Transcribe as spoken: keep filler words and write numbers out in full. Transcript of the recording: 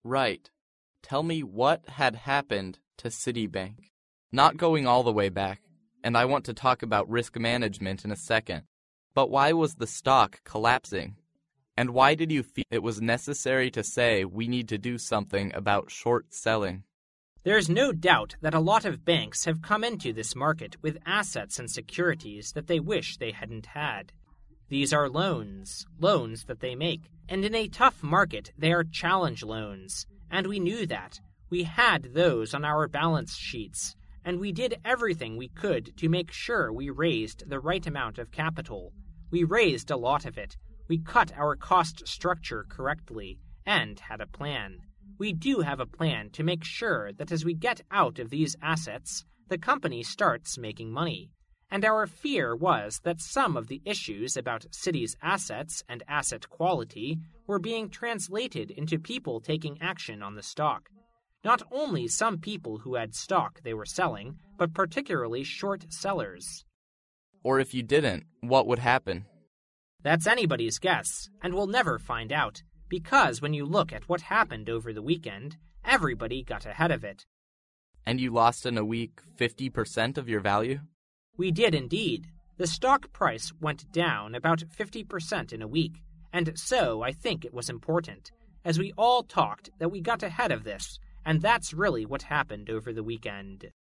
Right. Tell me what had happened to Citibank. Not going all the way back, and I want to talk about risk management in a second. But why was the stock collapsing? And why did you feel it was necessary to say we need to do something about short selling? There's no doubt that a lot of banks have come into this market with assets and securities that they wish they hadn't had. These are loans, loans that they make, and in a tough market they are challenge loans, and we knew that. We had those on our balance sheets, and we did everything we could to make sure we raised the right amount of capital. We raised a lot of it. We cut our cost structure correctly, and had a plan. We do have a plan to make sure that as we get out of these assets, the company starts making money. And our fear was that some of the issues about Citi's assets and asset quality were being translated into people taking action on the stock. Not only some people who had stock they were selling, but particularly short sellers. Or if you didn't, what would happen? That's anybody's guess, and we'll never find out, because when you look at what happened over the weekend, everybody got ahead of it. And you lost in a week fifty percent of your value? We did indeed. The stock price went down about fifty percent in a week, and so I think it was important, as we all talked, that we got ahead of this, and that's really what happened over the weekend.